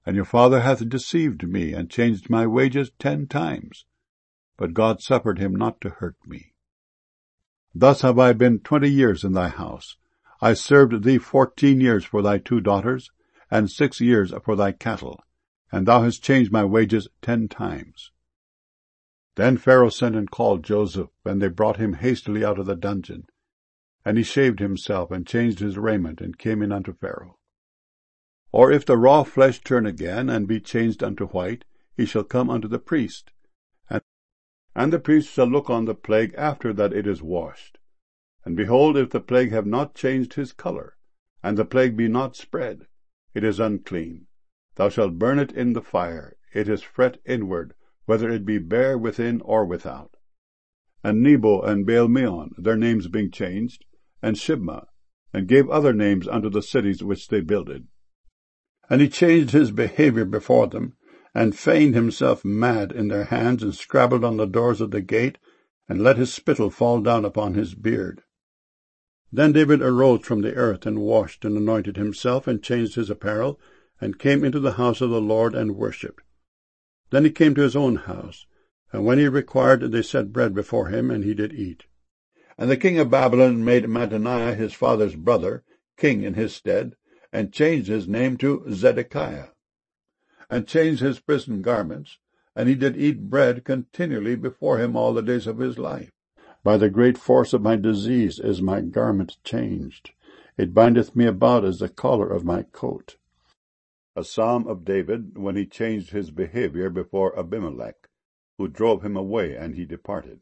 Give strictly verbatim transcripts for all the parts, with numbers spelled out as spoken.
And your father hath deceived me, and changed my wages ten times. But God suffered him not to hurt me. Thus have I been twenty years in thy house. I served thee fourteen years for thy two daughters, and six years for thy cattle, and thou hast changed my wages ten times. Then Pharaoh sent and called Joseph, and they brought him hastily out of the dungeon. And he shaved himself, and changed his raiment, and came in unto Pharaoh. Or if the raw flesh turn again, and be changed unto white, he shall come unto the priest, and, and the priest shall look on the plague after that it is washed. And behold, if the plague have not changed his colour, and the plague be not spread, it is unclean. Thou shalt burn it in the fire. It is fret inward, whether it be bare within or without. And Nebo and Baal-meon, their names being changed, and Shibma, and gave other names unto the cities which they builded. And he changed his behaviour before them, and feigned himself mad in their hands, and scrabbled on the doors of the gate, and let his spittle fall down upon his beard. Then David arose from the earth, and washed, and anointed himself, and changed his apparel, and came into the house of the Lord, and worshipped. Then he came to his own house, and when he required, they set bread before him, and he did eat. And the king of Babylon made Mattaniah his father's brother king in his stead, and changed his name to Zedekiah, and changed his prison garments, and he did eat bread continually before him all the days of his life. By the great force of my disease is my garment changed. It bindeth me about as the collar of my coat. A psalm of David, when he changed his behavior before Abimelech, who drove him away, and he departed.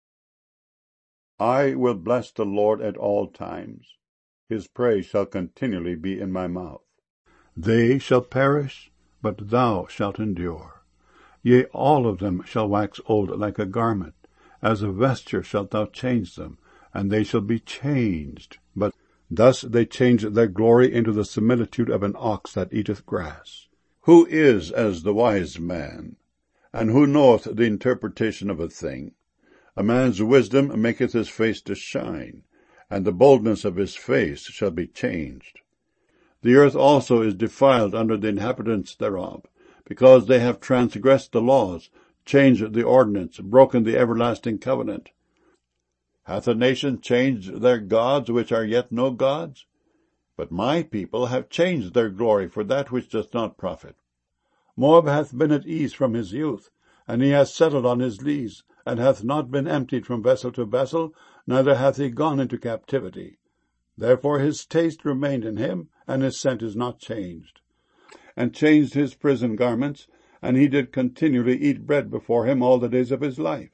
I will bless the Lord at all times. His praise shall continually be in my mouth. They shall perish, but thou shalt endure. Yea, all of them shall wax old like a garment. As a vesture shalt thou change them, and they shall be changed. But thus they changed their glory into the similitude of an ox that eateth grass. Who is as the wise man? And who knoweth the interpretation of a thing? A man's wisdom maketh his face to shine, and the boldness of his face shall be changed. The earth also is defiled under the inhabitants thereof, because they have transgressed the laws, changed the ordinance, broken the everlasting covenant. Hath a nation changed their gods, which are yet no gods? But my people have changed their glory for that which does not profit. Moab hath been at ease from his youth, and he hath settled on his lees, and hath not been emptied from vessel to vessel, neither hath he gone into captivity. Therefore his taste remained in him, and his scent is not changed. And changed his prison garments, and he did continually eat bread before him all the days of his life.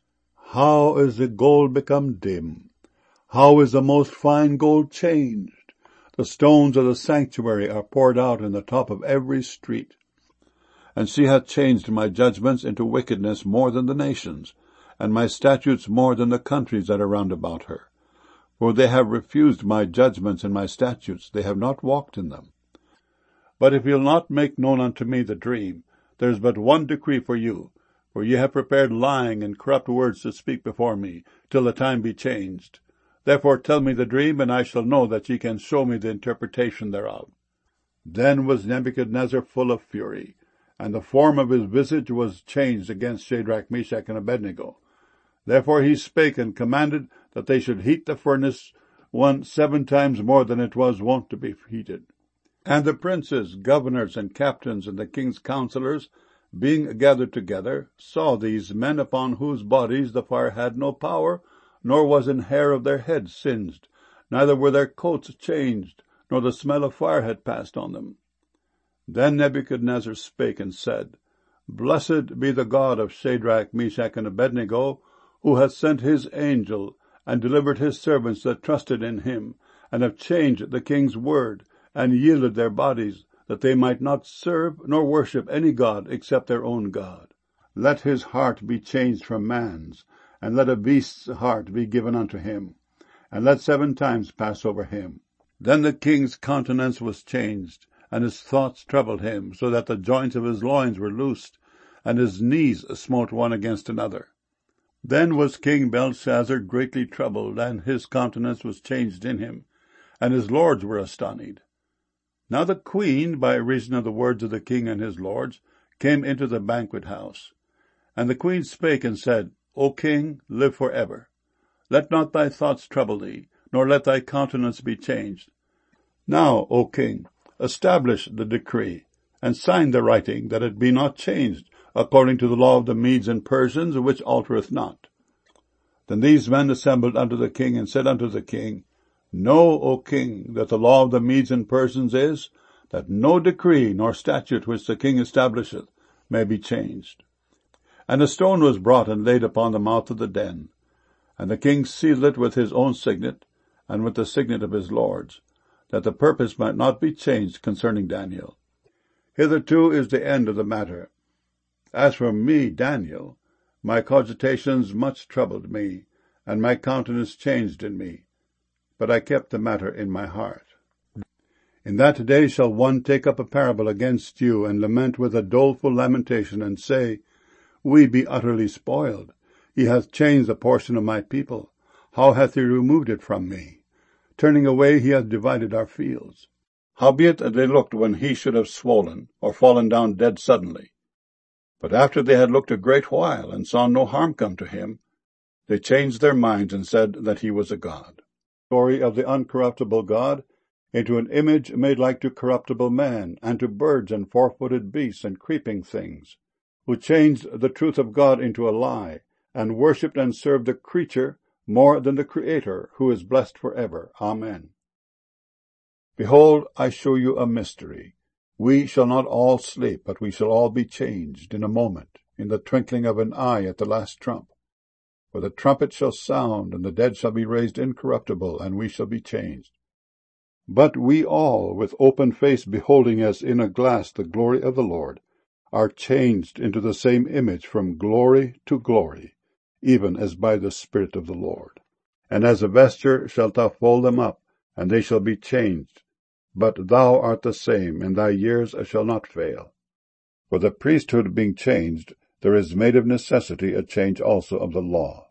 How is the gold become dim? How is the most fine gold changed? The stones of the sanctuary are poured out in the top of every street. And she hath changed my judgments into wickedness more than the nations, and my statutes more than the countries that are round about her. For they have refused my judgments and my statutes, they have not walked in them. But if you'll not make known unto me the dream, there is but one decree for you, for ye have prepared lying and corrupt words to speak before me, till the time be changed. Therefore tell me the dream, and I shall know that ye can show me the interpretation thereof. Then was Nebuchadnezzar full of fury, and the form of his visage was changed against Shadrach, Meshach, and Abednego. Therefore he spake and commanded that they should heat the furnace one seven times more than it was wont to be heated. And the princes, governors, and captains, and the king's counselors, being gathered together, saw these men upon whose bodies the fire had no power, nor was an hair of their heads singed, neither were their coats changed, nor the smell of fire had passed on them. Then Nebuchadnezzar spake and said, Blessed be the God of Shadrach, Meshach, and Abednego, who hath sent his angel, and delivered his servants that trusted in him, and have changed the king's word, and yielded their bodies, that they might not serve nor worship any god except their own God. Let his heart be changed from man's, and let a beast's heart be given unto him, and let seven times pass over him. Then the king's countenance was changed, and his thoughts troubled him, so that the joints of his loins were loosed, and his knees smote one against another. Then was King Belshazzar greatly troubled, and his countenance was changed in him, and his lords were astonied. Now the queen, by reason of the words of the king and his lords, came into the banquet house. And the queen spake and said, O king, live for ever. Let not thy thoughts trouble thee, nor let thy countenance be changed. Now, O king, establish the decree, and sign the writing, that it be not changed, according to the law of the Medes and Persians, which altereth not. Then these men assembled unto the king, and said unto the king, Know, O king, that the law of the Medes and Persians is, that no decree nor statute which the king establisheth may be changed. And a stone was brought and laid upon the mouth of the den. And the king sealed it with his own signet, and with the signet of his lords, that the purpose might not be changed concerning Daniel. Hitherto is the end of the matter. As for me, Daniel, my cogitations much troubled me, and my countenance changed in me. But I kept the matter in my heart. In that day shall one take up a parable against you, and lament with a doleful lamentation, and say, We be utterly spoiled. He hath changed the portion of my people. How hath he removed it from me? Turning away he hath divided our fields. Howbeit they looked when he should have swollen, or fallen down dead suddenly. But after they had looked a great while, and saw no harm come to him, they changed their minds, and said that he was a god. Story of the uncorruptible God, into an image made like to corruptible man, and to birds and four-footed beasts and creeping things, who changed the truth of God into a lie, and worshipped and served the creature more than the Creator, who is blessed for ever. Amen. Behold, I show you a mystery. We shall not all sleep, but we shall all be changed in a moment, in the twinkling of an eye at the last trump. For the trumpet shall sound, and the dead shall be raised incorruptible, and we shall be changed. But we all, with open face beholding as in a glass the glory of the Lord, are changed into the same image from glory to glory, even as by the Spirit of the Lord. And as a vesture shalt thou fold them up, and they shall be changed. But thou art the same, and thy years shall not fail. For the priesthood being changed, there is made of necessity a change also of the law.